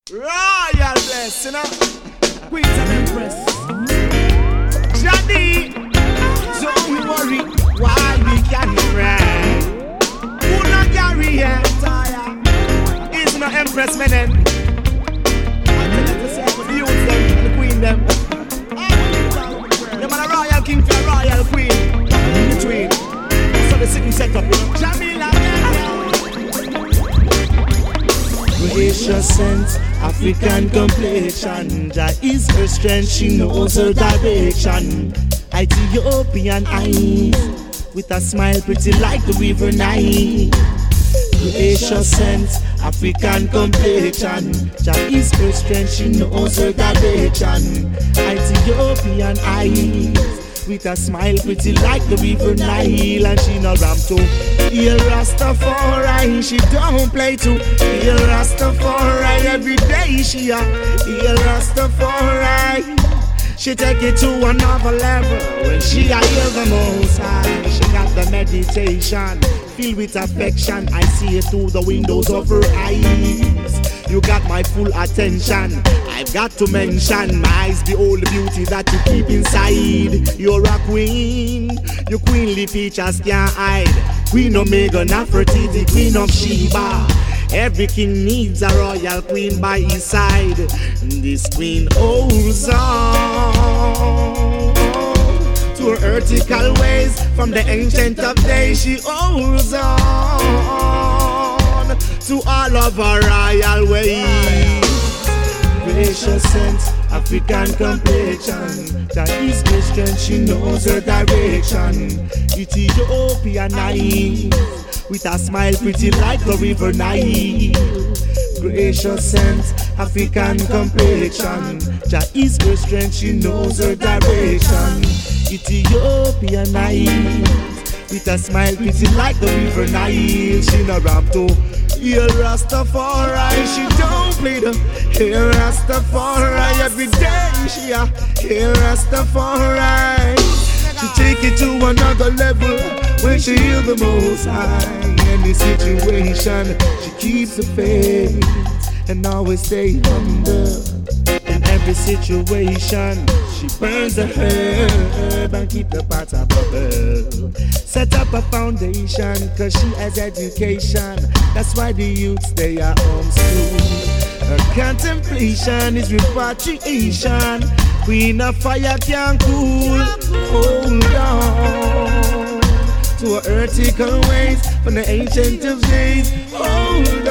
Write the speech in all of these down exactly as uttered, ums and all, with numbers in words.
Royal bless, you know. Queens and Empress. Johnny, don't worry, why we can ride. Who not carry here? Is no Empress men then. I tell you to say for the youth them and the queen them. Them are a royal king to a royal queen. In between. So the sitting set up. Jamila. Gracious sense, African complexion. Jah is her strength, she knows her direction. Ethiopian eyes, with a smile pretty like the river Nile. Gracious sense, African complexion. Jah is her strength, she knows her direction. Ethiopian eyes, with a smile pretty like the river Nile. And she no ram to heal Rastafari, she don't play to heal Rastafari. Every day she a heal Rastafari. She take it to another level when she a heal the Most High. She got the meditation filled with affection. I see it through the windows of her eyes. You got my full attention. I've got to mention my eyes behold the beauty that you keep inside. You're a queen, your queenly features can't hide. Queen Omega, Nefertiti, Queen of Sheba. Every king needs a royal queen by his side. This queen holds on to her vertical ways. From the ancient of days she holds on to all of her royal ways. Gracious sense, African complexion. That is her strength, she knows her direction. Ethiopian eyes, with a smile pretty like the river Nile. Gracious sense, African complexion. Jah is her strength, she knows her direction. Ethiopian eyes, with a smile pretty like the river Nile. She no rap to heal Rastafari, she don't play the heal Rastafari. Every day she a heal Rastafari. She take it to another level when she heal the Most High. Any situation, she keeps the faith and always stay humble. In every situation, she burns the herb and keep the pot a bubble. Set up a foundation, cause she has education. That's why the youths, they are homeschooled. Her contemplation is repatriation. Queen of fire can't cool. Hold on to her vertical ways from the ancient of days. Hold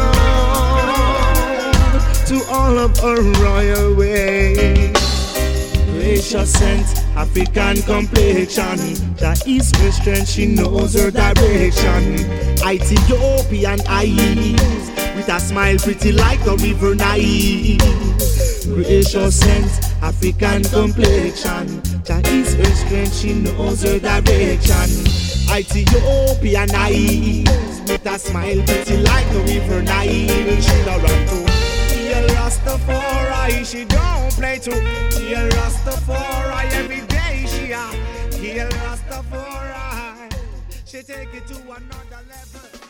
on to all of her royal ways. Gracious sense, African complexion. That is her strength, she knows her direction. Ethiopian eyes, with a smile pretty like the river Nile. Gracious sense, African complexion. That is her strength, she knows her direction. Ethiopian eyes, with a smile pretty like the river Nile. She no run to heal Rastafari, she don't play to heal Rastafari. Every day she a heal Rastafari. She take it to another level.